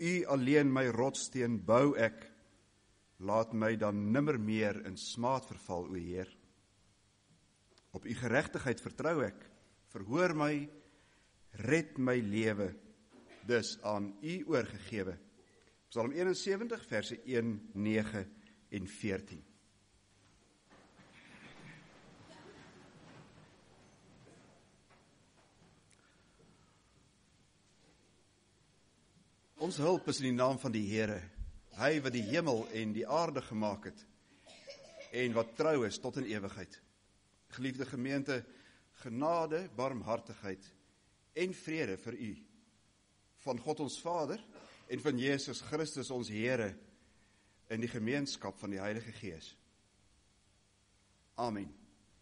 U alleen my rotssteen bou ek, laat my dan nimmer meer in smaad verval, o Heer. Op u geregtigheid vertrou ek, verhoor my, red my lewe, dus aan u oorgegewe. Psalm 71, verse 1, 9 en 14. Ons hulp is in die naam van die Here, hy wat die hemel en die aarde gemaak het, en wat trou is tot in ewigheid. Geliefde gemeente, genade, barmhartigheid en vrede vir u, van God ons Vader en van Jesus Christus ons Here, in die gemeenskap van die Heilige Gees. Amen.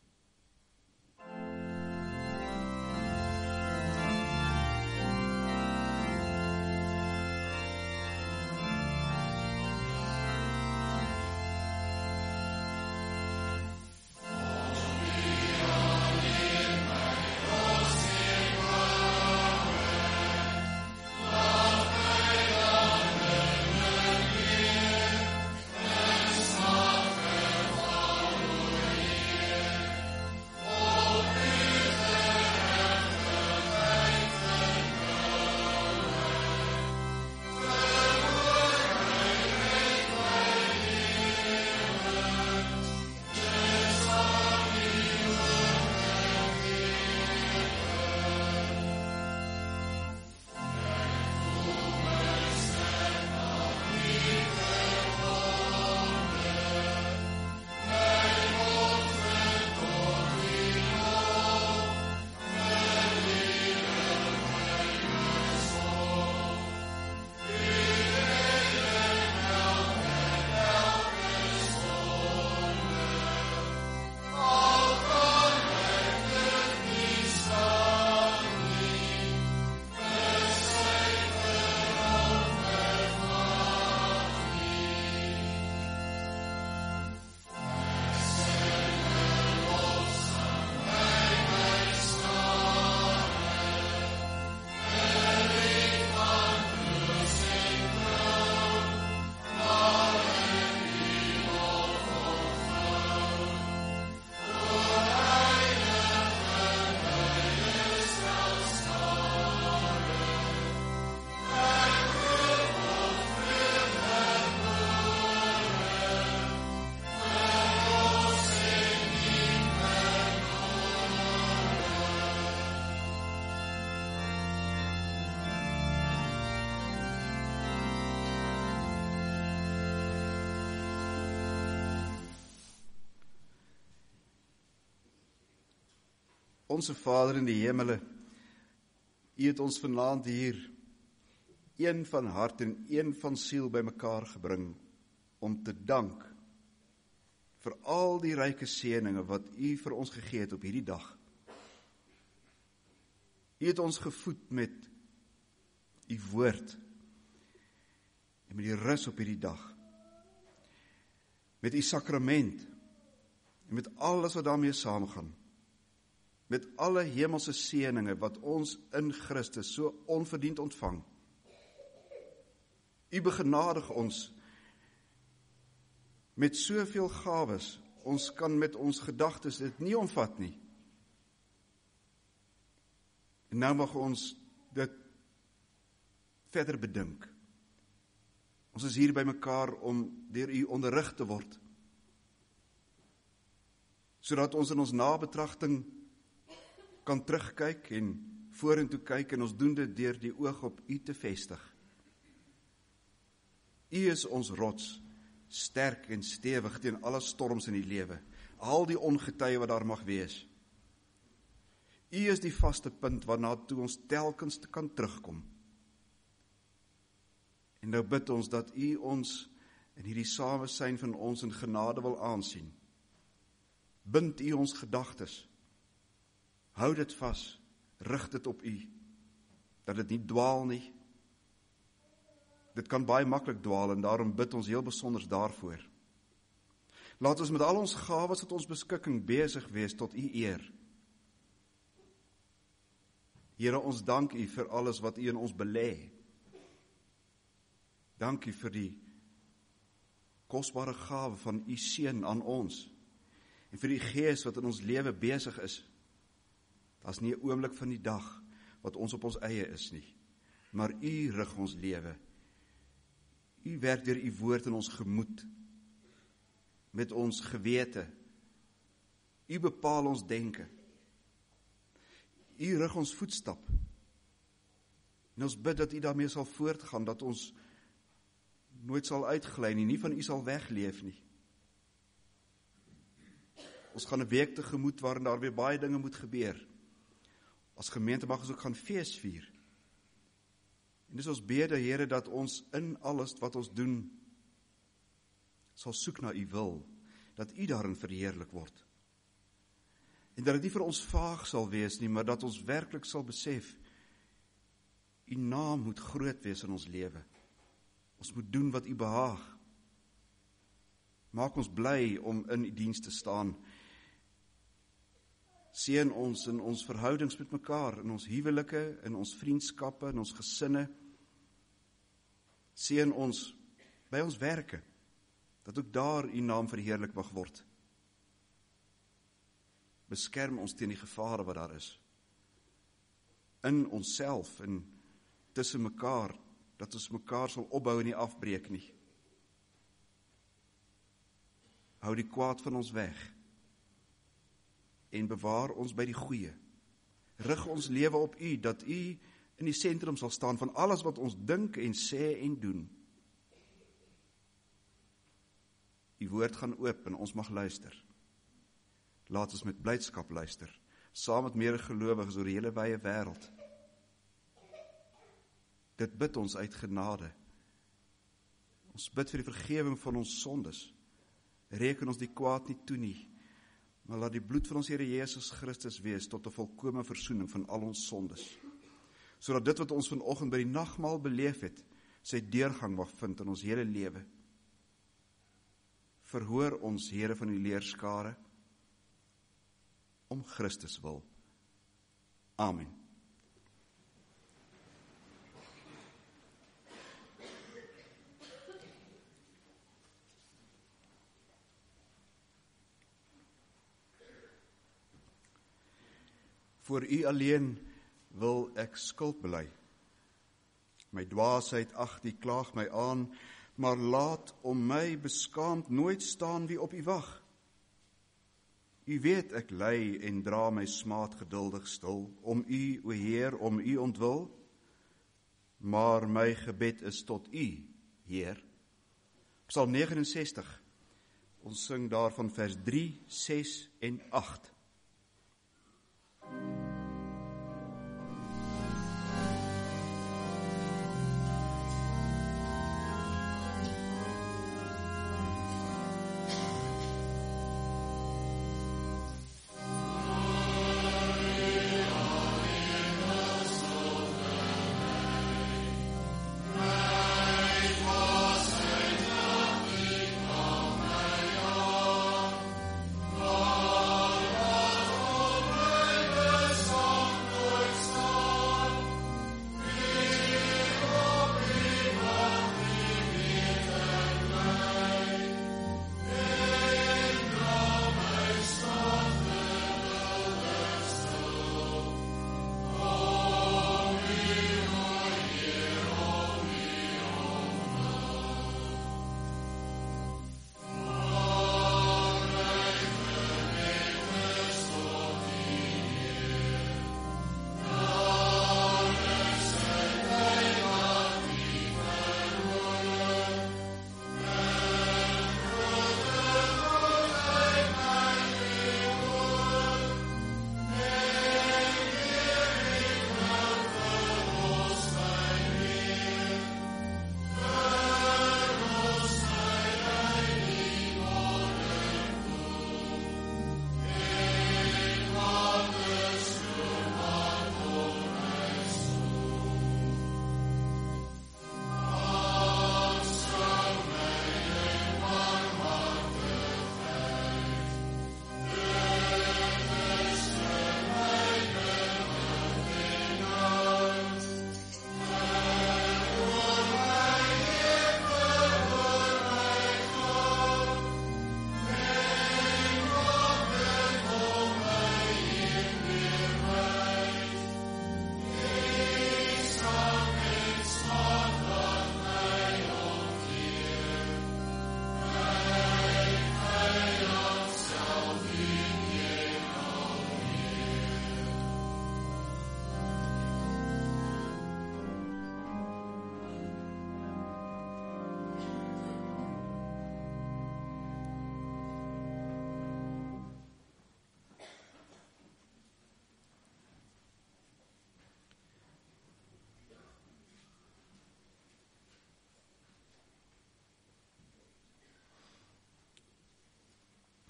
Onse Vader in die hemele, U het ons vanaand hier een van hart en een van siel by mekaar gebring om te dank vir al die ryke seëninge wat U vir ons gegee het op hierdie dag. U het ons gevoed met U woord en met die rus op hierdie dag, met U sakrament en met alles wat daarmee saamgaan, met alle hemelse seëninge wat ons in Christus so onverdiend ontvang. U begenadig ons met soveel gawes, ons kan met ons gedagtes dit nie omvat nie. En nou mag ons dit verder bedink. Ons is hier by mekaar om deur U onderrig te word, sodat ons in ons nabetragting kan terugkyk en vorentoe kyk en ons doen dit deur die oog op U te vestig. U is ons rots, sterk en stewig teen alle storms in die lewe, al die ongetye wat daar mag wees. U is die vaste punt waarna toe ons telkens kan terugkom. En nou bid ons dat U ons in hierdie samesyn van ons in genade wil aansien. Bind U ons gedagtes. Hou dit vas, rig dit op U, dat dit nie dwaal nie. Dit kan baie maklik dwaal en daarom bid ons heel besonders daarvoor. Laat ons met al ons gawes tot ons beskikking besig wees tot U eer. Here, ons dank U vir alles wat U in ons belê. Dankie vir die kosbare gawe van u seun aan ons, en vir die Gees wat in ons lewe besig is. Daar's nie 'n oomblik van die dag wat ons op ons eie is nie, maar u rig ons lewe. U werk deur u woord in ons gemoed, met ons gewete. U bepaal ons denke. U rig ons voetstap. En ons bid dat u daarmee sal voortgaan, dat ons nooit sal uitgly nie van u sal wegleef nie. Ons gaan 'n week tegemoet waarin daar weer baie dinge moet gebeur. As gemeente mag ons ook gaan feesvier. En dis ons bede, Here, dat ons in alles wat ons doen, sal soek na u wil, dat u daarin verheerlik word. En dat dit nie vir ons vaag sal wees nie, maar dat ons werklik sal besef, u naam moet groot wees in ons lewe. Ons moet doen wat u behaag. Maak ons bly om in u diens te staan. Seën ons in ons verhoudings met mekaar, in ons huwelike, in ons vriendskappe, in ons gesinne. Seën ons by ons werke, dat ook daar u naam verheerlik mag word. Beskerm ons teen die gevare wat daar is. In onsself en tussen mekaar, dat ons mekaar sal opbou en nie afbreek nie. Hou die kwaad van ons weg en bewaar ons by die goeie. Rig ons lewe op u, dat u in die sentrum sal staan van alles wat ons dink en sê en doen. U woord gaan oop en ons mag luister. Laat ons met blydskap luister, saam met meer gelowiges oor die hele wye wêreld. Dit bid ons uit genade. Ons bid vir die vergewing van ons sondes. Reken ons die kwaad nie toe nie, maar laat die bloed van ons Here Jesus Christus wees tot 'n volkome versoening van al ons sondes, sodat dit wat ons vanoggend by die nagmaal beleef het, sy deurgang mag vind in ons hele lewe. Verhoor ons, Here van die leerskare, om Christus wil. Amen. Voor u alleen wil ek skuld bely. My dwaasheid, ag, die klaag my aan, maar laat om my beskaamd nooit staan wie op u wag. U weet ek ly en dra my smaad geduldig stil, om u, o Heer, om u ontwil, maar my gebed is tot u, Heer. Psalm 69, ons sing daarvan vers 3, 6 en 8.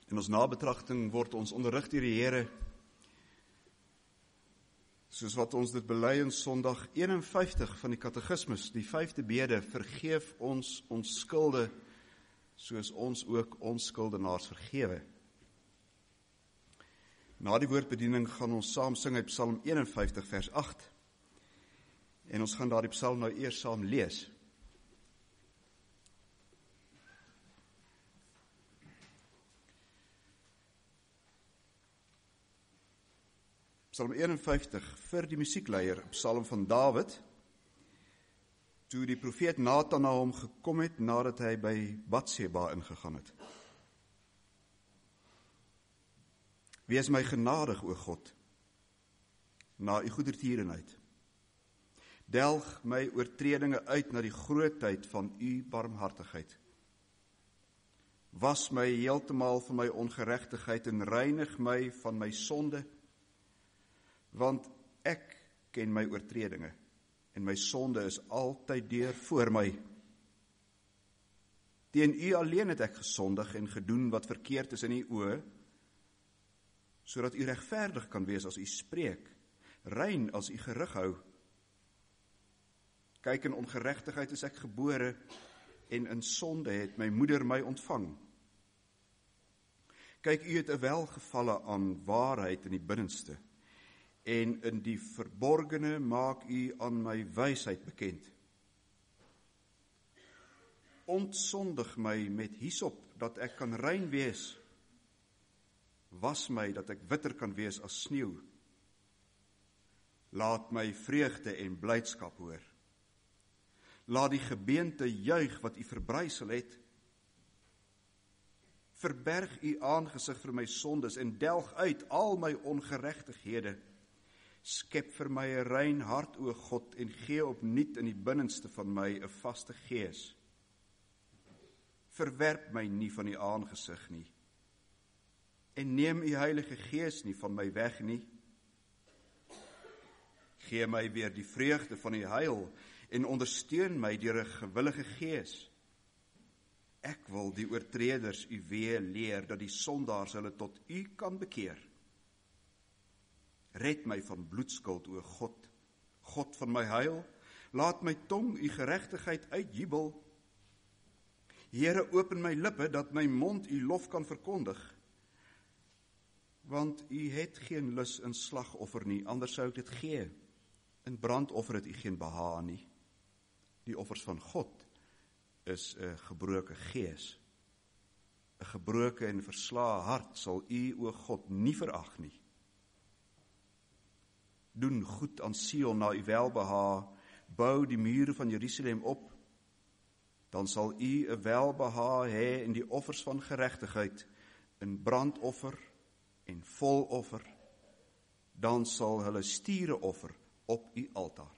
In ons nabetragting word ons onderrig deur die Here, soos wat ons dit bely in Sondag 51 van die Katekismus, die 5de bede, vergeef ons skulde, soos ons ook ons skuldenaars vergewe. Na die woordbediening gaan ons saam sing uit Psalm 51 vers 8. En ons gaan daardie psalm nou eers saam lees. Psalm 51 vir die musiekleier, Psalm van Dawid, toe die profeet Nathan na hom gekom het nadat hy by Batseba ingegaan het. Wees my genadig, o God, na u goedertierenheid. Delg my oortredinge uit na die grootheid van u barmhartigheid. Was my heeltemal van my ongeregtigheid en reinig my van my sonde, want ek ken my oortredinge en my sonde is altyd deur voor my. Teen u alleen het ek gesondig en gedoen wat verkeerd is in u oë, sodat u regverdig kan wees as u spreek, rein as u gerig hou. Kyk, in ongeregtigheid is ek gebore en in sonde het my moeder my ontvang. Kyk, u het 'n welgevalle aan waarheid in die binnenste, en in die verborgene maak u aan my wysheid bekend. Ontsondig my met hyssop, dat ek kan rein wees. Was my, dat ek witter kan wees as sneeu. Laat my vreugde en blydskap hoor. Laat die gebeente juig wat u verbrysel het. Verberg u aangesig vir my sondes en delg uit al my ongeregtighede. Skep vir my 'n rein hart, o God, en gee opnuut in die binnenste van my 'n vaste gees. Verwerp my nie van u aangesig nie, en neem u Heilige Gees nie van my weg nie. Gee my weer die vreugde van u heil, en ondersteun my deur 'n gewillige gees. Ek wil die oortreders u weë leer, dat die sondaars hulle tot u kan bekeer. Red my van bloedskuld, o God, God van my heil, laat my tong u geregtigheid uitjubel. Here, open my lippe, dat my mond u lof kan verkondig. Want u het geen lus in slagoffer nie, anders sou ek dit gee. In brandoffer het u geen behaag nie. Die offers van God is 'n gebroke gees. 'n gebroke en verslae hart sal u, o God, nie verag nie. Doen goed aan Sion na u welbehaag, bou die mure van Jerusalem op, dan sal u 'n welbehaag hê in die offers van geregtigheid, in brandoffer en voloffer, dan sal hulle stiere offer op u altaar.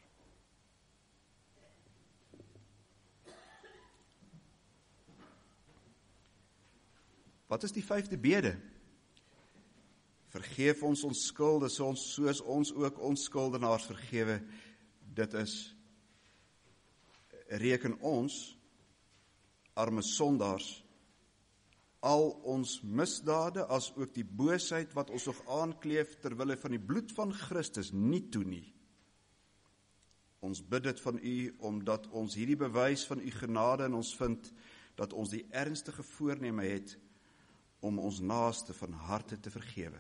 Wat is die 5de bede? Vergeef ons skulde, soos ons ook ons skuldenaars vergewe. Dit is, reken ons, arme sondaars, al ons misdade, as ook die boosheid wat ons nog aankleef terwille van die bloed van Christus, nie toe nie. Ons bid dit van u, omdat ons hierdie bewys van u genade in ons vind, dat ons die ernstige voorneme het om ons naaste van harte te vergewe.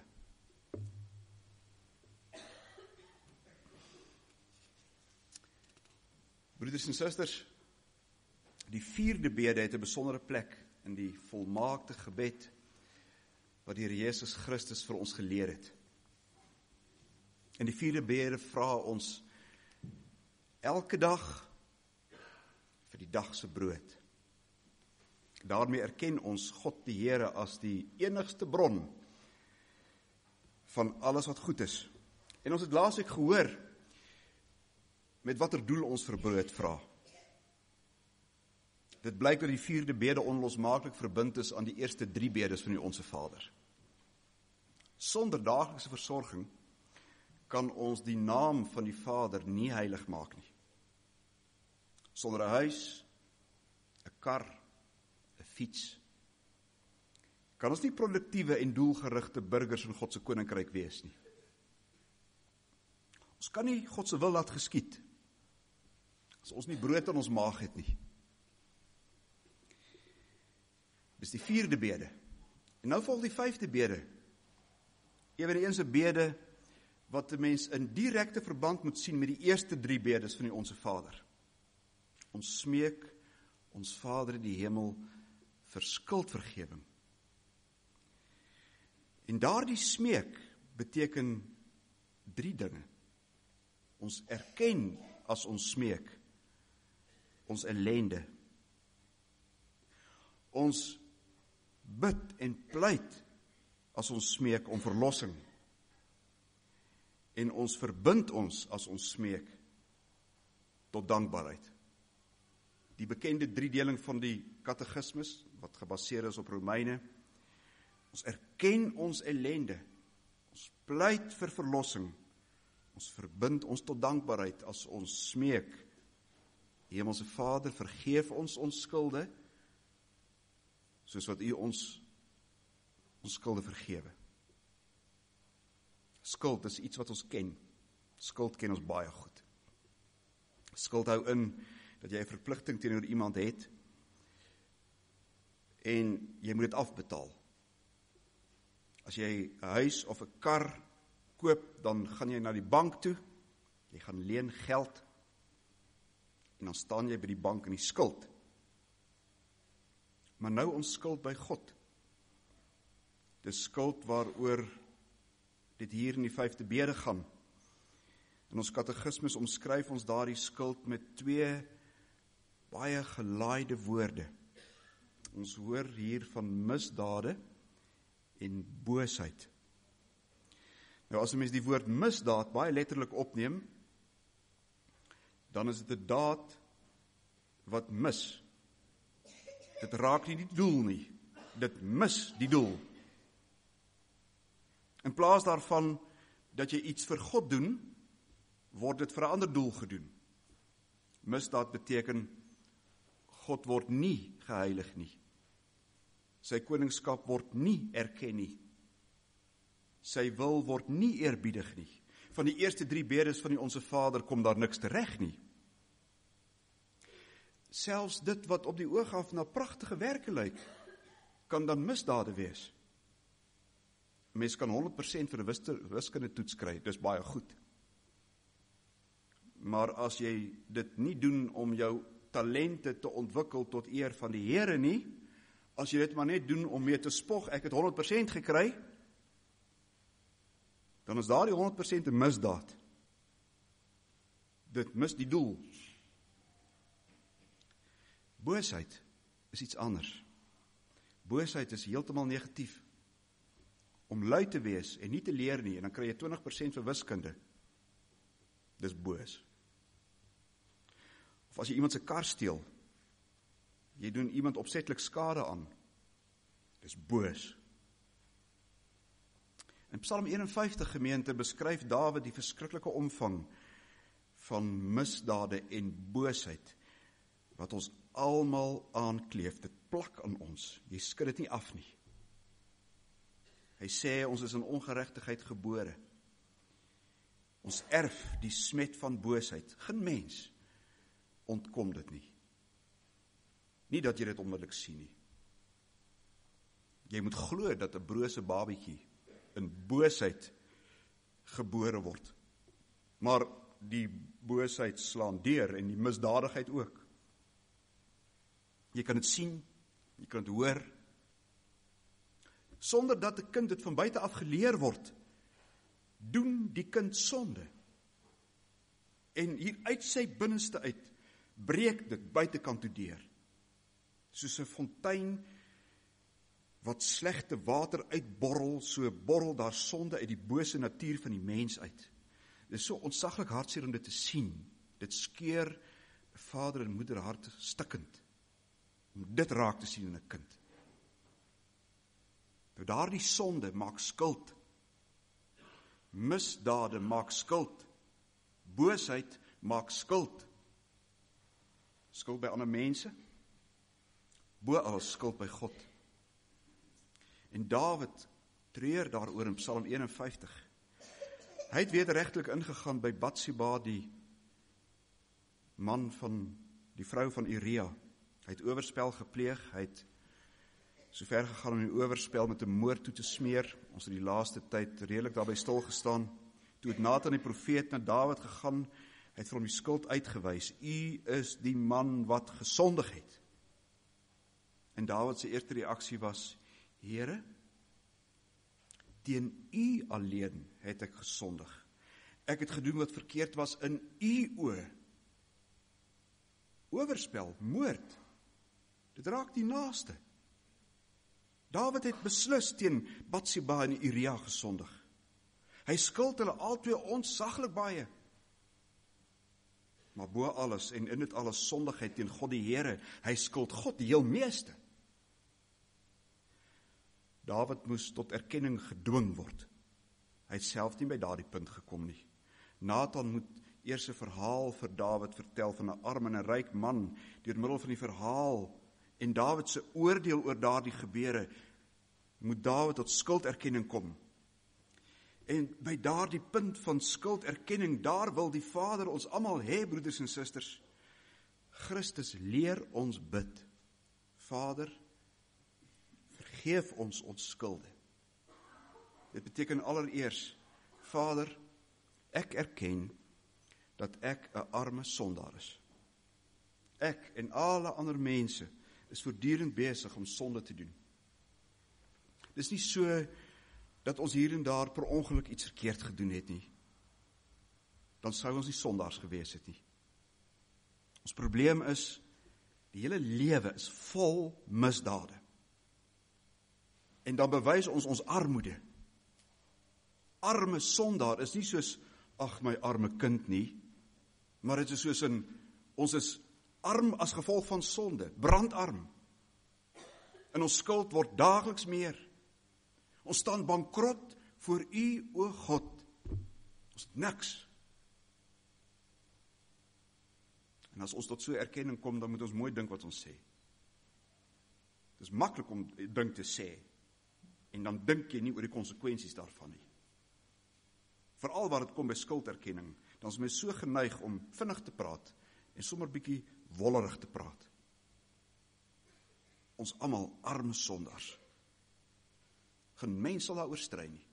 Broeders en susters, die 4de bede het 'n besondere plek in die volmaakte gebed wat die Here Jesus Christus vir ons geleer het. In die 4de bede vra ons elke dag vir die dag se brood. Daarmee erken ons God die Here as die enigste bron van alles wat goed is. En ons het laasweek gehoor met watter doel ons vir brood vra. Dit blyk dat die 4de bede onlosmaaklik verbind is aan die eerste 3 bedes van die Onse Vader. Sonder daaglikse versorging kan ons die naam van die Vader nie heilig maak nie. Sonder 'n huis, 'n kar, 'n fiets, kan ons nie produktiewe en doelgerigte burgers in God se koninkryk wees nie. Ons kan nie God se wil laat geskied, as ons nie brood in ons maag het nie. Dis die 4de bede. En nou volg die 5de bede. Eweneens 'n bede wat 'n mens in direkte verband moet sien met die eerste 3 bedes van die Onse Vader. Ons smeek ons Vader in die hemel vir skuldvergewing. En daardie smeek beteken 3 dinge. Ons erken as ons smeek ons ellende. Ons bid en pleit as ons smeek om verlossing. En ons verbind ons as ons smeek tot dankbaarheid. Die bekende 3-deling van die katekismes, wat gebaseer is op Romeine. Ons erken ons ellende. Ons pleit vir verlossing. Ons verbind ons tot dankbaarheid as ons smeek. Hemelse Vader, vergeef ons skulde, soos wat U ons skulde vergewe. Skuld is iets wat ons ken. Skuld ken ons baie goed. Skuld hou in dat jy 'n verpligting teenoor iemand het en jy moet dit afbetaal. As jy 'n huis of 'n kar koop, dan gaan jy na die bank toe, jy gaan leen geld en dan staan jy by die bank in die skuld. Maar nou ons skuld by God. Dis skuld waaroor dit hier in die 5de bede gaan. In ons katekismes omskryf ons daardie skuld met 2 baie gelaaide woorde. Ons hoor hier van misdade en boosheid. Nou as 'n mens die woord misdaad baie letterlik opneem, dan is dit 'n daad wat mis. Dit raak nie die doel nie. Dit mis die doel. In plaas daarvan dat jy iets vir God doen, word dit vir 'n ander doel gedoen. Misdaad beteken God word nie geheilig nie. Sy koningskap word nie erken nie. Sy wil word nie eerbiedig nie. Van die eerste 3 bedes van die Onse Vader kom daar niks tereg nie. Selfs dit wat op die oog af na pragtige werke lyk, kan dan misdade wees. Mens kan 100% vir 'n wiskundetoets kry, dis baie goed. Maar as jy dit nie doen om jou talente te ontwikkel tot eer van die Here nie, as jy dit maar net doen om mee te spog, ek het 100% gekry, dan is daardie 100% 'n misdaad. Dit mis die doel. Boosheid is iets anders. Boosheid is heeltemal negatief. Om lui te wees en nie te leer nie, en dan kry jy 20% vir wiskunde. Dis boos. Of as jy iemand se kar steel, jy doen iemand opsetlik skade aan. Dis boos. In Psalm 51 gemeente beskryf Dawid die verskriklike omvang van misdade en boosheid, wat ons almal aankleef, dit plak aan ons, jy skud dit nie af nie. Hy sê, ons is in ongeregtigheid gebore. Ons erf die smet van boosheid. Geen mens ontkom dit nie. Nie dat jy dit onmiddellik sien nie. Jy moet glo dat 'n brose babietjie in boosheid gebore word. Maar die boosheid slaan deur en die misdadigheid ook. Jy kan dit sien, jy kan dit hoor, sonder dat 'n kind dit van buite af geleer word, doen die kind sonde. En hier uit sy binneste uit, breek dit buitekant toe deur. Soos 'n fontein, wat slegte water uitborrel, so borrel daar sonde uit die bose natuur van die mens uit. Dit is so ontsaglik hartseer om dit te sien. Dit skeur 'n vader en moeder hart stikkend, om dit raak te sien in 'n kind. Nou daardie sonde maak skuld. Misdade maak skuld. Boosheid maak skuld. Skuld by ander mense, bo alles skuld by God. En Dawid treur daaroor in Psalm 51. Hy het wederregtelik ingegaan by Batsheba, die man van die vrou van Uria. Hy het oorspel gepleeg, hy het so ver gegaan om die oorspel met 'n moord toe te smeer. Ons het die laaste tyd redelik daarby stil gestaan. Toe het Nathan die profeet na Dawid gegaan, hy het vir hom die skuld uitgewys. U is die man wat gesondig het. En Dawid se eerste reaksie was: Here, teen u alleen het ek gesondig. Ek het gedoen wat verkeerd was in u oë. Oorspel, moord, dit raak die naaste. Dawid het beslis teen Batsheba en Uria gesondig. Hy skuld hulle albei ontsaglik baie. Maar bo alles en in dit alles sondigheid teen God die Here, hy skuld God die heel meeste. Dawid moes tot erkenning gedwing word. Hy het self nie by daardie punt gekom nie. Nathan moet eers 'n verhaal vir Dawid vertel van 'n arm en 'n ryk man. Deur middel van die verhaal en Dawid se oordeel oor daardie gebeure, moet Dawid tot skulderkenning kom. En by daardie punt van skulderkenning, daar wil die Vader ons almal hê, broeders en susters. Christus leer ons bid. Vader, vergeef ons skulde. Dit beteken allereers, Vader, ek erken dat ek 'n arme sondaar is. Ek en alle ander mense is voortdurend besig om sonde te doen. Dis nie so dat ons hier en daar per ongeluk iets verkeerd gedoen het nie. Dan sou ons nie sondaars gewees het nie. Ons probleem is, die hele lewe is vol misdade. En dan bewys ons armoede. Arme sondaar is nie soos, ag my arme kind nie, maar dit is soos in, ons is arm as gevolg van sonde, brandarm. En ons skuld word daagliks meer. Ons staan bankrot voor u, o God. Ons het niks. En as ons tot so erkenning kom, dan moet ons mooi dink wat ons sê. Het is maklik om ding te sê, en dan dink jy nie oor die konsekwensies daarvan nie. Veral waar het kom by skulderkenning, dan is mens so geneig om vinnig te praat, en sommer bietjie wollerig te praat. Ons almal arme sondaars. Geen mens sal daaroor stry nie.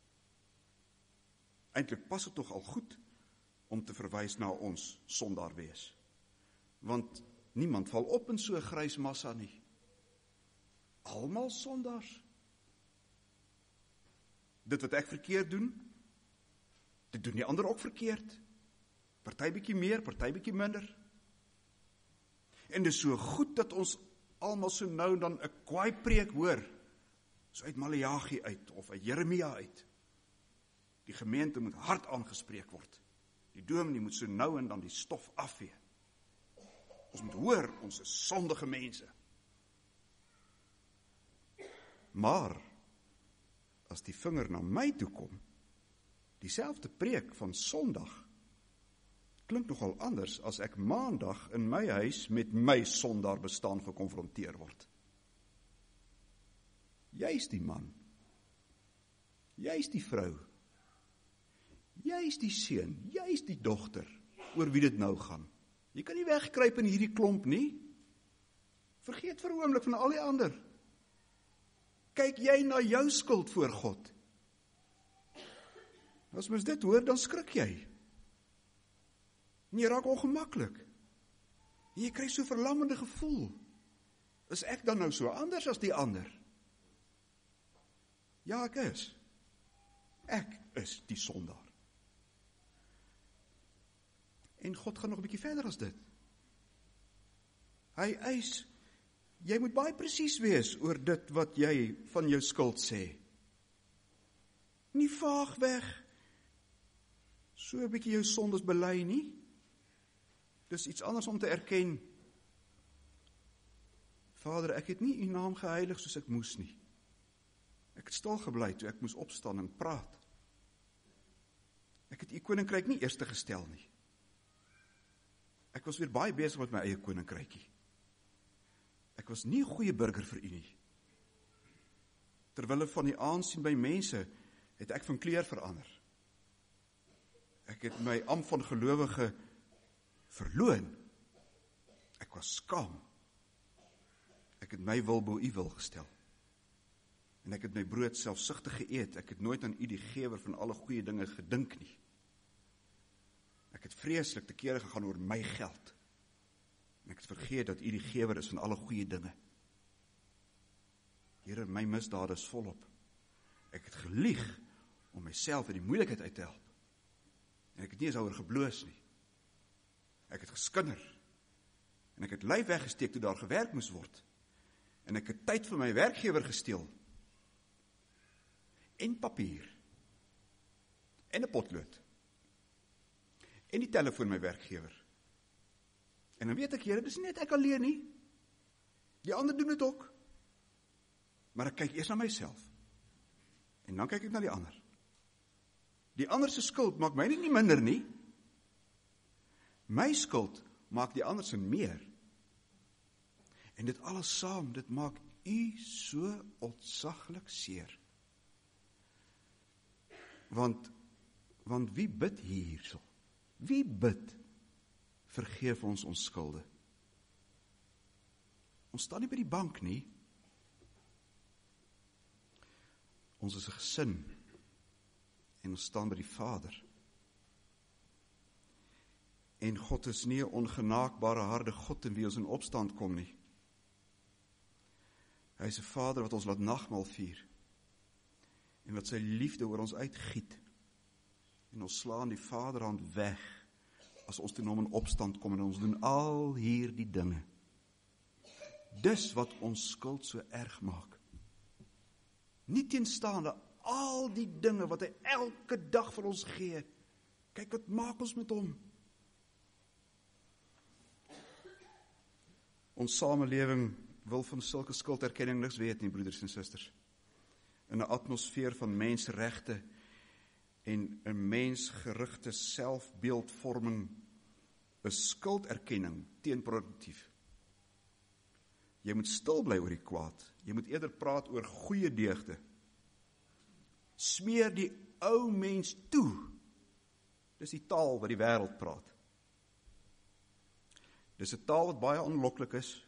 Eintlik pas dit tog al goed om te verwys na ons sondaar wees. Want niemand val op in so 'n grys massa nie. Almal sondaars. Dit wat ek verkeerd doen, dit doen die ander ook verkeerd. Party bietjie meer, party bietjie minder. En dit is so goed dat ons almal so nou en dan 'n kwaai preek hoor, so uit Maleagi uit, of uit Jeremia uit. Die gemeente moet hard aangespreek word. Die dominee moet so nou en dan die stof afvee. Ons moet hoor, ons is sondige mense. Maar, as die vinger na my toe kom, dieselfde preek van Sondag, klink nogal anders as ek Maandag in my huis met my sondaar bestaan gekonfronteer word. Jy is die man, jy is die vrou, jy is die seun, jy is die dogter, oor wie dit nou gaan. Jy kan nie wegkruip in hierdie klomp nie. Vergeet vir 'n oomblik van al die ander. Kyk jy na jou skuld voor God. As mens dit hoor, dan skrik jy. En jy raak ongemaklik. En jy kry so 'n verlammende gevoel. Is ek dan nou so anders as die ander? Ja, ek is. Ek is die sondaar. En God gaan nog 'n bietjie verder as dit. Hy eis, jy moet baie presies wees oor dit wat jy van jou skuld sê. Nie vaag weg, so 'n bietjie jou sondes bely nie. Dis iets anders om te erken. Vader, ek het nie u naam geheilig soos ek moes nie. Ek het stil gebly toe ek moes opstaan en praat. Ek het u koninkryk nie eerste gestel nie. Ek was weer baie besig met my eie koninkrykie. Ek was nie 'n goeie burger vir u nie. Terwille van die aansien by mense, het ek van kleur verander. Ek het my ampt van gelowige verloon. Ek was skaam. Ek het my wil bo u wil gestel. En ek het my brood selfsugtig geëet. Ek het nooit aan u die gewer van alle goeie dinge gedink nie. Ek het vreeslik te kere gegaan oor my geld. En ek het vergeet dat u die gewer is van alle goeie dinge. Here, my misdade is volop. Ek het gelieg om myself uit die moeilikheid uit te help. En ek het nie eens oor gebloos nie. Ek het geskinder. En ek het lyf weggesteek toe daar gewerk moes word. En ek het tyd van my werkgewer gesteel. En papier. En 'n potlood. En die telefoon my werkgewer. En dan weet ek, Here, dis nie net ek alleen nie. Die ander doen dit ook. Maar ek kyk eers na myself. En dan kyk ek na die ander. Die ander se skuld maak my nie minder nie. My skuld maak die ander se meer. En dit alles saam, dit maak u so ontzaglik seer. Want wie bid hierso? Wie bid? Vergeef ons ons skulde. Ons staan nie by die bank nie. Ons is 'n gesin. En ons staan by die Vader. En God is nie 'n ongenaakbare harde God in wie ons in opstand kom nie. Hy is 'n Vader wat ons laat nagmaal vier. En wat sy liefde oor ons uitgiet. En ons slaan die Vaderhand weg as ons teen hom in opstand kom en ons doen al hierdie dinge. Dis wat ons skuld so erg maak. Nie teenstaande al die dinge wat hy elke dag vir ons gee. Kyk wat maak ons met hom. Ons samelewing wil van sulke skulderkenning niks weet nie, broeders en susters. In 'n atmosfeer van menseregte en 'n mensgerigte selfbeeldvorming is skulderkenning teenproduktief. Jy moet stil bly oor die kwaad. Jy moet eerder praat oor goeie deugde. Smeer die ou mens toe. Dis die taal wat die wêreld praat. Dis 'n taal wat baie onloklik is.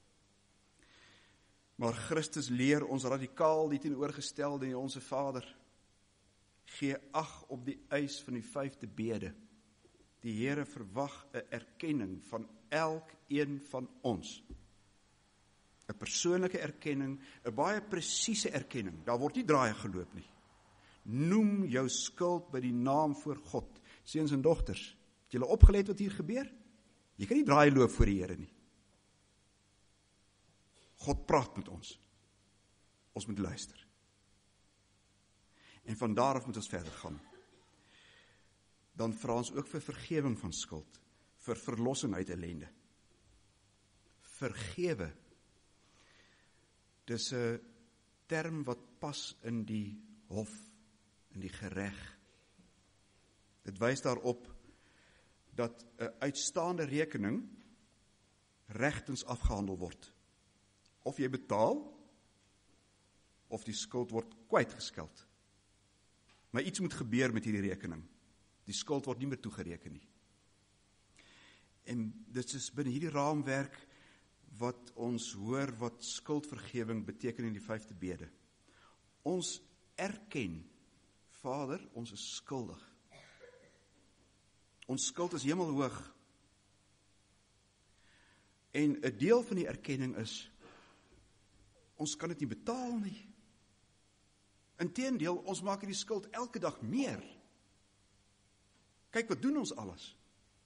Maar Christus leer ons radikaal die teenoorgestelde in Onse Vader. Gee ag op die eis van die 5de bede. Die Here verwag 'n erkenning van elkeen van ons. 'n persoonlike erkenning, 'n baie presiese erkenning. Daar word nie draaie geloop nie. Noem jou skuld by die naam voor God. Seuns en dogters, het julle opgelet wat hier gebeur? Jy kan nie draai loop voor die Here nie. God praat met ons. Ons moet luister. En van daar af moet ons verder gaan. Dan vra ons ook vir vergewing van skuld, vir verlossing uit ellende. Vergewe. Dis 'n term wat pas in die hof, in die gereg. Dit wys daarop dat 'n uitstaande rekening regtens afgehandel word. Of jy betaal, of die skuld word kwytgeskeld. Maar iets moet gebeur met hierdie rekening. Die skuld word nie meer toegereken nie. En dit is binne hierdie raamwerk wat ons hoor wat skuldvergewing beteken in die 5de bede. Ons erken, Vader, ons is skuldig. Ons skuld is hemelhoog. En 'n deel van die erkenning is, ons kan dit nie betaal nie. Inteendeel, ons maak hierdie skuld elke dag meer. Kyk, wat doen ons alles?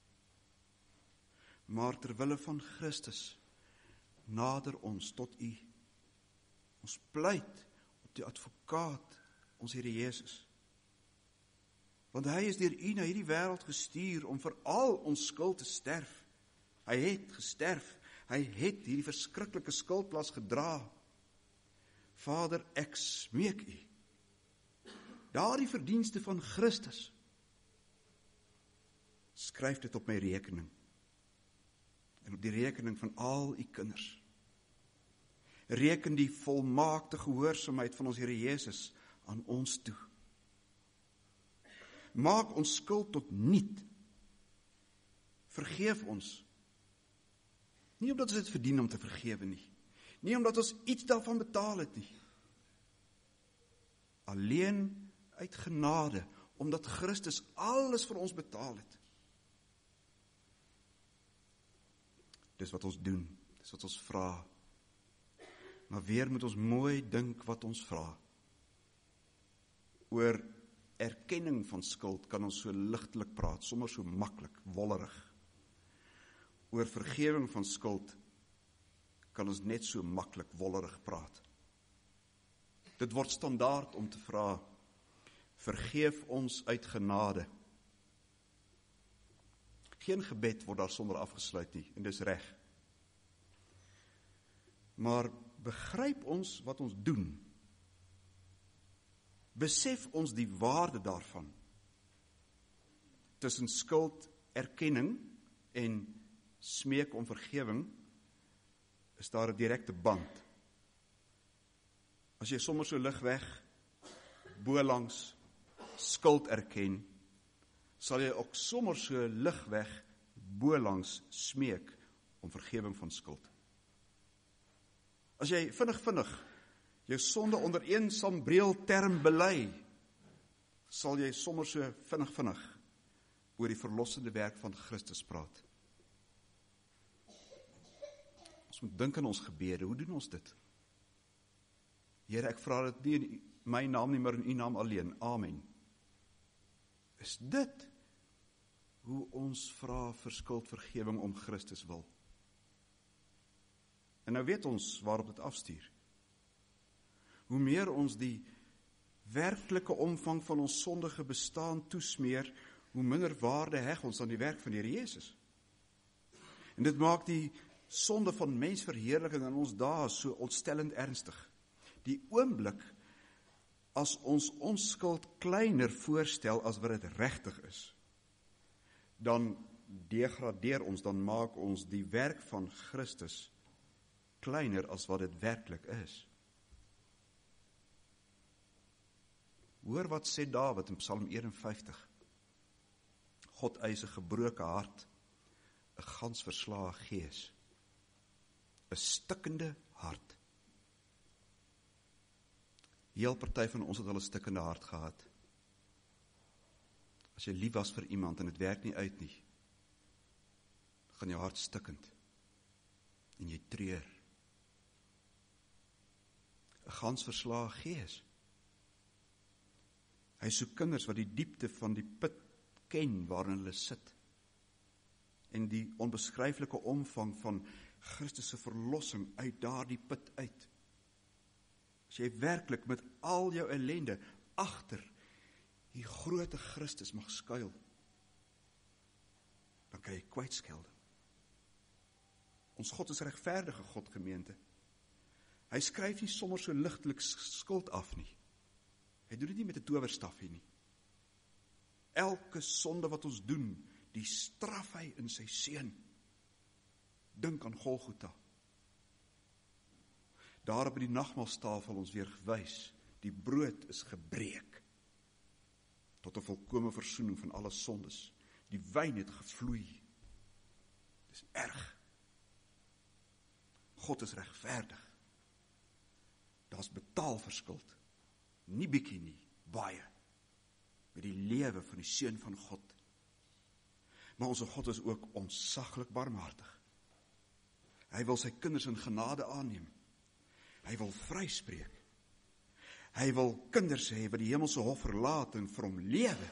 Maar terwille van Christus, nader ons tot U. Ons pleit op die advokaat, ons Here Jesus. Want hy is deur U na hierdie wêreld gestuur om vir al ons skuld te sterf. Hy het gesterf. Hy het hierdie verskriklike skuldlas gedra. Vader, ek smeek U. Daardie verdienste van Christus, skryf dit op my rekening. En op die rekening van al U kinders. reken die volmaakte gehoorsaamheid van ons Here Jesus aan ons toe. Maak ons skuld tot niet. Vergeef ons. Nie omdat ons dit verdien om te vergewe nie. Nie omdat ons iets daarvan betaal het nie. Alleen uit genade, omdat Christus alles vir ons betaal het. Dis wat ons doen, dis wat ons vra. Maar weer moet ons mooi dink wat ons vra. Oor erkenning van skuld kan ons so ligtelik praat, sommer so maklik, wollerig. Oor vergewing van skuld kan ons net so maklik, wollerig praat. Dit word standaard om te vra, vergeef ons uit genade. Geen gebed word daar sonder afgesluit nie, en dis reg. Maar begryp ons wat ons doen? Besef ons die waarde daarvan? Tussen skuld, erkenning en smeek om vergewing, is daar 'n direkte band. As jy sommer so ligweg, bolangs, skuld erken, sal jy ook sommer so ligweg, bolangs smeek om vergewing van skuld. As jy vinnig jou sonde onder een sambreel-term bely, sal jy sommer so vinnig oor die verlossende werk van Christus praat. Ons moet dink aan ons gebede. Hoe doen ons dit? Here, ek vra dit nie in my naam nie, maar in u naam alleen. Amen. Is dit hoe ons vra vir skuldvergewing om Christus wil? En nou weet ons waarop dit afstuur. Hoe meer ons die werklike omvang van ons sondige bestaan toesmeer, hoe minder waarde heg ons aan die werk van die Here Jesus. En dit maak die sonde van mensverheerliking in ons dae so ontstellend ernstig. Die oomblik as ons skuld kleiner voorstel as wat dit regtig is, dan degradeer ons, dan maak ons die werk van Christus kleiner as wat dit werklik is. Hoor wat sê Dawid in Psalm 51. God eis 'n gebroke hart, 'n gans verslae gees, 'n stikkende hart. Heel party van ons het al 'n stikkende hart gehad. As jy lief was vir iemand en dit werk nie uit nie, gaan jou hart stikkend en jy treur. 'n Gans verslae gees. Hy soek kinders wat die diepte van die put ken waarin hulle sit en die onbeskryflike omvang van Christus se verlossing uit daardie put uit. As jy werklik met al jou ellende agter die groote Christus mag skuil, dan kan jy kwytskelde. Ons God is 'n regverdige God, gemeente. Hy skryf nie sommer so ligtelik skuld af nie. Hy doen dit nie met 'n towerstafie nie. Elke sonde wat ons doen, die straf hy in sy seun. Dink aan Golgotha. Daar op die nagmaalstafel ons weer gewys, die brood is gebreek tot 'n volkome versoening van alle sondes. Die wyn het gevloei. Dis erg. God is regverdig. Daar's betaal vir skuld. Nie bietjie nie, baie. Met die lewe van die seun van God. Maar ons God is ook ontsaglik barmhartig. Hy wil sy kinders in genade aanneem. Hy wil vryspreek. Hy wil kinders hê wat die hemelse hof verlaat en vir hom lewe.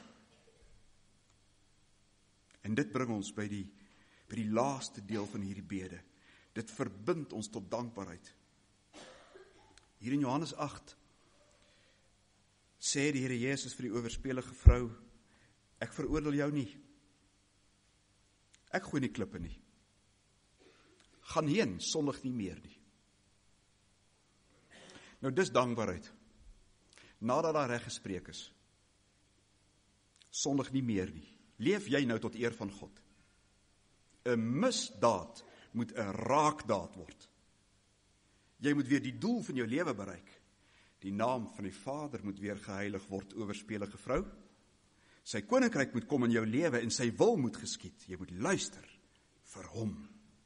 En dit bring ons by die laaste deel van hierdie bede. Dit verbind ons tot dankbaarheid. Hier in Johannes 8 sê die Here Jesus vir die owerspelige vrou, ek veroordeel jou nie. Ek gooi nie klippe nie. Gaan heen, sondig nie meer nie. Nou dis dankbaarheid. Nadat daar reg gespreek is, sondig nie meer nie. Leef jy nou tot eer van God. 'n Misdaad moet 'n raakdaad word. Jy moet weer die doel van jou lewe bereik. Die naam van die Vader moet weer geheilig word, owerspelige vrou. Sy koninkryk moet kom in jou lewe en sy wil moet geskied. Jy moet luister vir hom.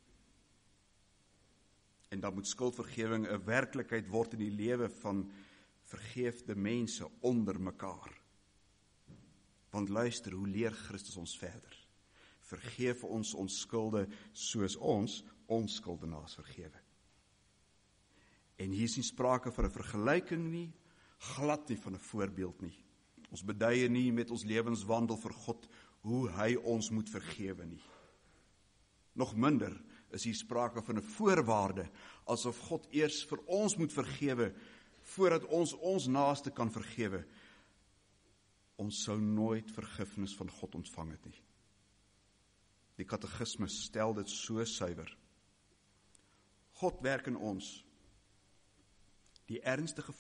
En dan moet skuldvergewing 'n werklikheid word in die lewe van vergeefde mense onder mekaar. Want luister, hoe leer Christus ons verder? Vergeef ons skulde soos ons skuldenaars vergewe. En hier is nie sprake van 'n vergelyking nie, glad nie van 'n voorbeeld nie. Ons beduie nie met ons lewenswandel vir God hoe hy ons moet vergewe nie. Nog minder is hier sprake van 'n voorwaarde, asof God eers vir ons moet vergewe, voordat ons naaste kan vergewe. Ons sou nooit vergifnis van God ontvang het nie. Die katekismus stel dit so suiwer. God werk in ons die ernstige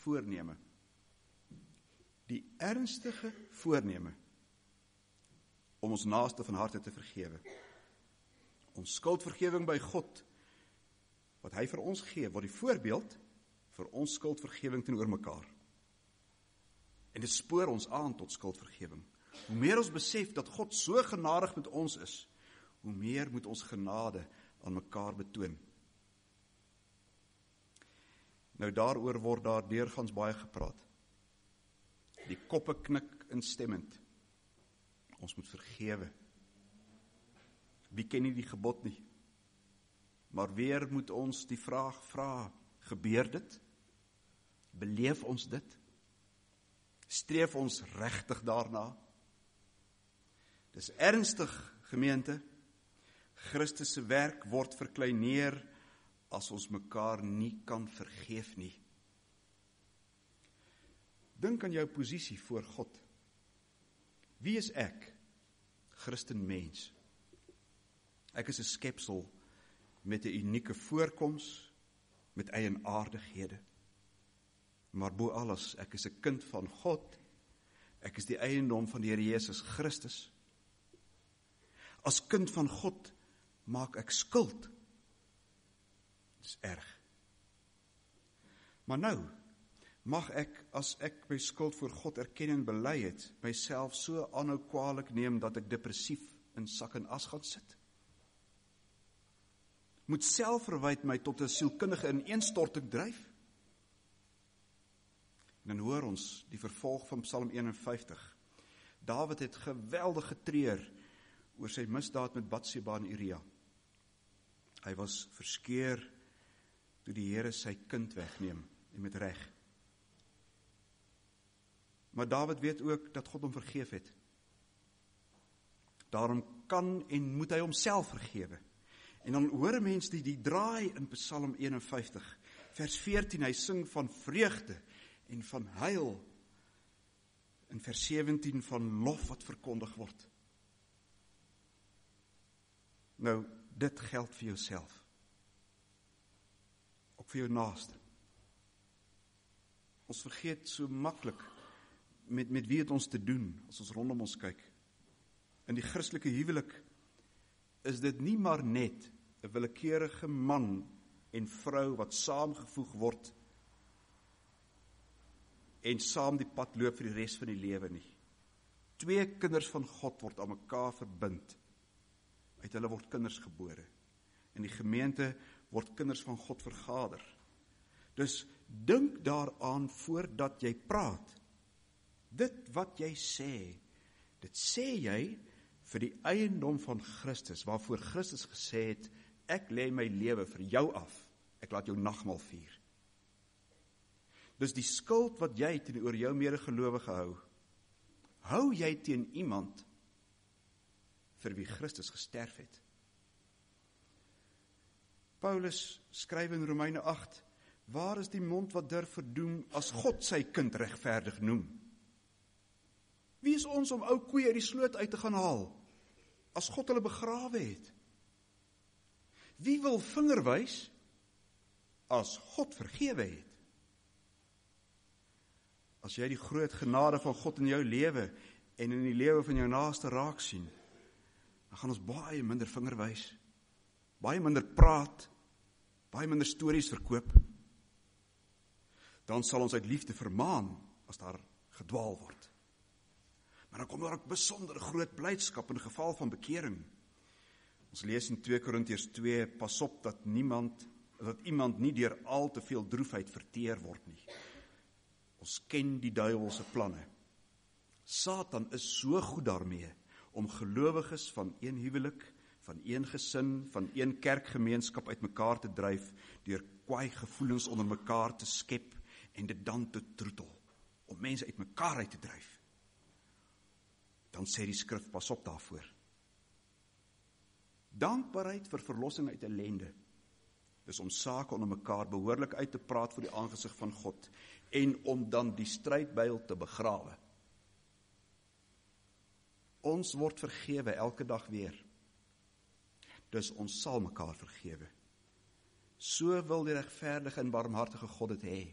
voorneme om ons naaste van harte te vergewe. Ons skuldvergewing by God, wat hy vir ons gee, word die voorbeeld vir ons skuldvergewing teenoor mekaar. En dit spoor ons aan tot skuldvergewing. Hoe meer ons besef dat God so genadig met ons is, hoe meer moet ons genade aan mekaar betoon. Nou daaroor word daar deurgangs baie gepraat. Die koppe knik instemmend. Ons moet vergewe. Wie ken nie die gebod nie? Maar weer moet ons die vraag vra, gebeur dit? Beleef ons dit? Streef ons regtig daarna? Dis ernstig, gemeente. Christus se werk word verkleineer as ons mekaar nie kan vergeef nie. Dink aan jou posisie voor God. Wie is ek? Christen mens. Ek is 'n skepsel met 'n unieke voorkoms, met eienaardighede. Maar bo alles, ek is 'n kind van God. Ek is die eiendom van die Here Jesus Christus. As kind van God maak ek skuld. Dit is erg. Maar nou, mag ek, as ek my skuld voor God erken en bely het, myself so aanhou kwaadlik neem dat ek depressief in sak en as gaan sit? Moet selfverwyd my tot 'n sielkundige ineenstorting dryf? En dan hoor ons die vervolg van Psalm 51. Dawid het geweldig getreur oor sy misdaad met Batseba en Uria. Hy was verskeur toe die Here sy kind wegneem, en met reg. Maar Dawid weet ook dat God hom vergeef het. Daarom kan en moet hy homself vergewe. En dan hoor 'n mens die draai in Psalm 51, vers 14, hy sing van vreugde en van heil. In vers 17 van lof wat verkondig word. Nou, dit geld vir jouself. Ook vir jou naaste. Ons vergeet so maklik met wie het ons te doen as ons rondom ons kyk. In die Christelike huwelik is dit nie maar net 'n willekeurige man en vrou wat saamgevoeg word en saam die pad loop vir die res van die lewe nie. 2 kinders van God word aan mekaar verbind. Uit hulle word kinders gebore. In die gemeente word kinders van God vergader. Dus dink daaraan voordat jy praat. Dit wat jy sê, dit sê jy vir die eiendom van Christus, waarvoor Christus gesê het, ek lê my lewe vir jou af, ek laat jou nagmaal vier. Dus die skuld wat jy teenoor jou medegelowige hou jy teen iemand vir wie Christus gesterf het. Paulus skryf in Romeine 8, waar is die mond wat durf verdoem as God sy kind regverdig noem? Wie is ons om ou koeie uit die sloot uit te gaan haal, as God hulle begrawe het? Wie wil vinger wys, as God vergewe het? As jy die groot genade van God in jou lewe, en in die lewe van jou naaste raak sien, dan gaan ons baie minder vinger wys, baie minder praat, baie minder stories verkoop. Dan sal ons uit liefde vermaan as daar gedwaal word. Maar dan kom daar ook besondere groot blydskap in geval van bekering. Ons lees in 2 Korintiërs 2, pas op dat iemand nie deur al te veel droefheid verteer word nie. Ons ken die duiwelse planne. Satan is so goed daarmee om gelowiges van een huwelik, van een gesin, van een kerkgemeenskap uitmekaar te dryf, deur kwaai gevoelens onder mekaar te skep en dit dan te troetel, om mense uitmekaar uit te dryf. Dan sê die skrif, pas op daarvoor. Dankbaarheid vir verlossing uit ellende, dis om sake onder mekaar behoorlik uit te praat voor die aangesig van God, en om dan die strydbuil te begrawe. Ons word vergewe elke dag weer. Dus ons sal mekaar vergewe. So wil die regverdige en barmhartige God dit hê.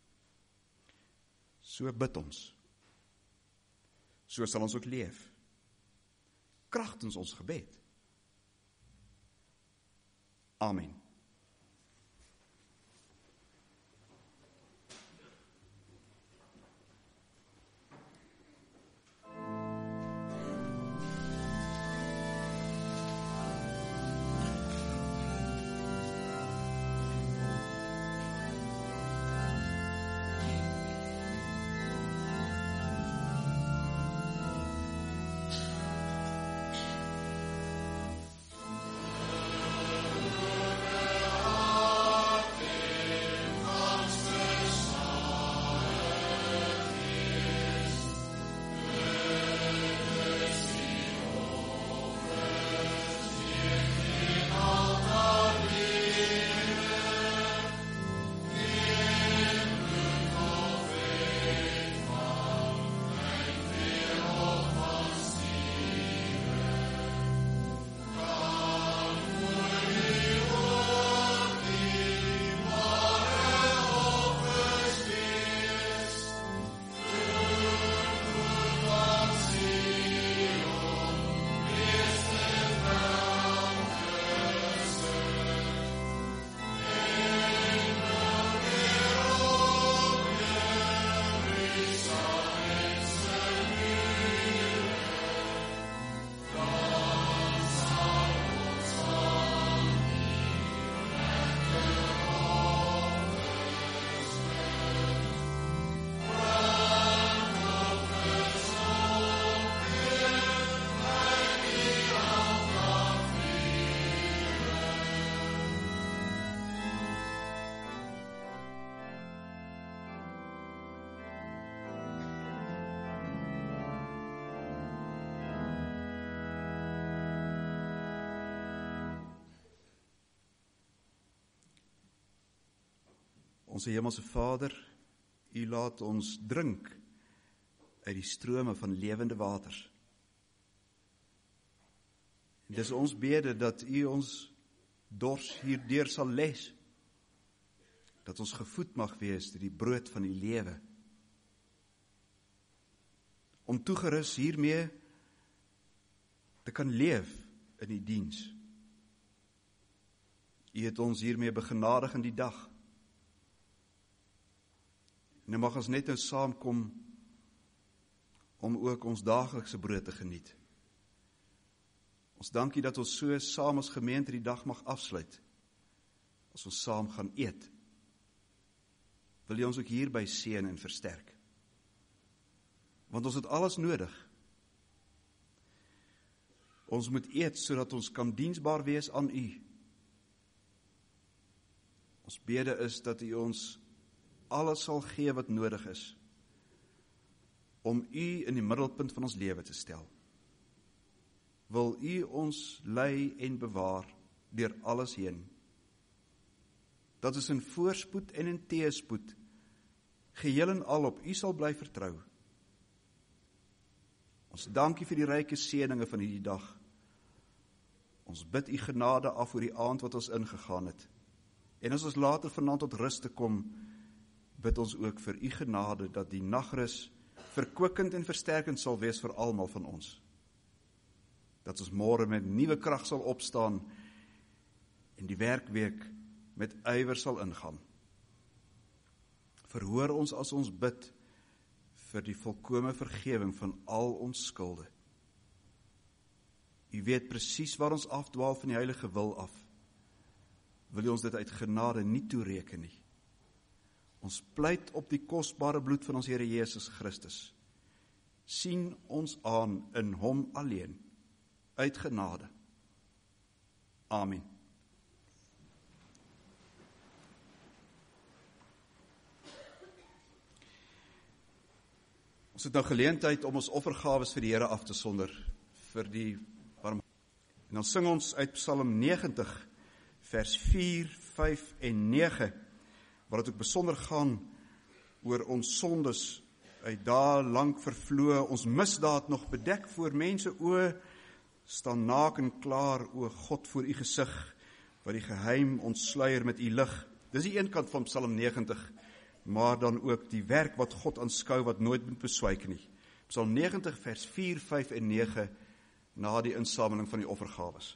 So bid ons. So sal ons ook leef. Kragtens ons gebed. Amen. Onse Hemelse Vader, U laat ons drink uit die strome van lewende waters. Dit is ons bede dat U ons dors hierdeur sal les, dat ons gevoed mag wees deur die brood van die lewe, om toegerus hiermee te kan leef in die diens. U het ons hiermee begenadig in die dag. En nou mag ons net nou saamkom om ook ons daaglikse brood te geniet. Ons dankie dat ons so saam as gemeente die dag mag afsluit, as ons saam gaan eet. Wil U ons ook hierby seën en versterk? Want ons het alles nodig. Ons moet eet sodat ons kan diensbaar wees aan U. Ons bede is dat U ons alles sal gee wat nodig is, om U in die middelpunt van ons lewe te stel. Wil U ons lei en bewaar deur alles heen, dat ons in voorspoed en in teëspoed geheel en al op U sal bly vertrou. Ons dankie vir die ryke seëninge van hierdie dag. Ons bid U genade af oor die aand wat ons ingegaan het. En as ons later vanaand tot rus te kom, bid ons ook vir U genade dat die nagrus verkwikkend en versterkend sal wees vir almal van ons. Dat ons môre met nuwe krag sal opstaan en die werkweek met ywer sal ingaan. Verhoor ons as ons bid vir die volkome vergewing van al ons skulde. U weet presies waar ons afdwaal van die heilige wil af. Wil u ons dit uit genade nie toereken nie. Ons pleit op die kosbare bloed van ons Here Jesus Christus. Sien ons aan in hom alleen, uit genade. Amen. Ons het nou geleentheid om ons offergawes vir die Here af te sonder, vir die warm. En dan sing ons uit Psalm 90, vers 4, 5 en 9, waar het ook besonder gaan oor ons sondes, uit dae lank vervloe, ons misdaad nog bedek voor mense oë, staan naak en klaar, o God, voor u gesig, wat die geheim ontsluier met u lig. Dis die een kant van Psalm 90, maar dan ook die werk wat God aanskou, wat nooit moet beswyk nie. Psalm 90 vers 4, 5 en 9, na die insameling van die offergawes.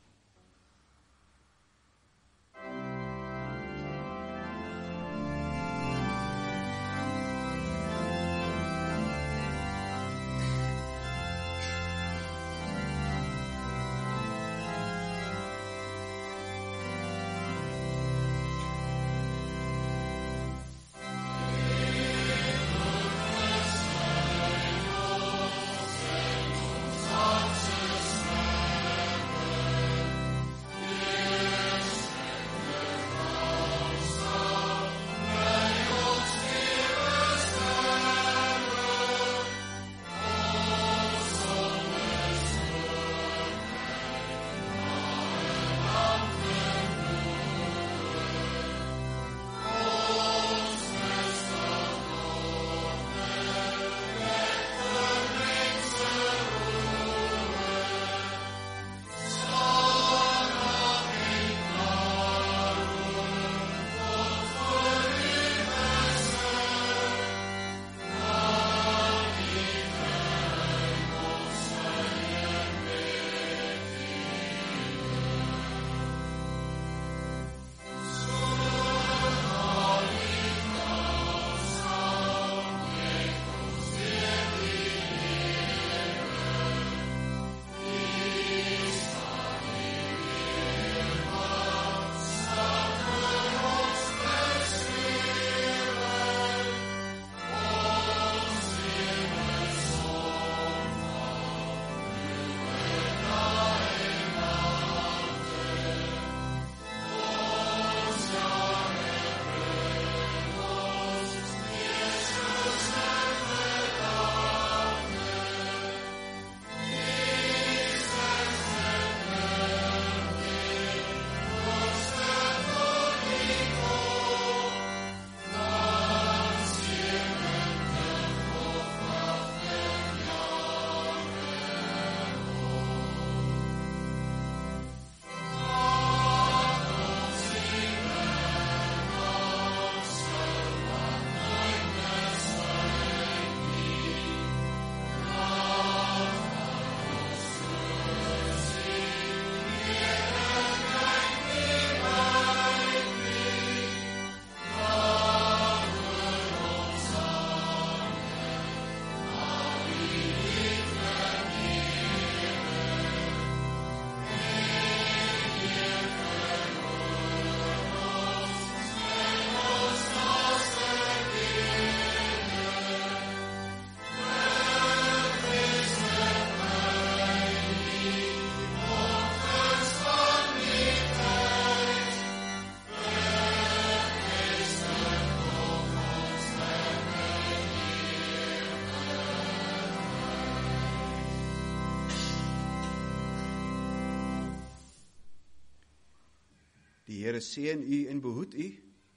Die Here seën u en behoed u.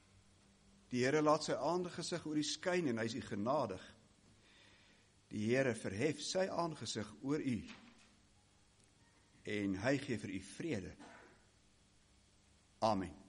Die Here laat sy aangesig oor u skyn en hy is u genadig. Die Here verhef sy aangesig oor u en hy gee vir u vrede. Amen.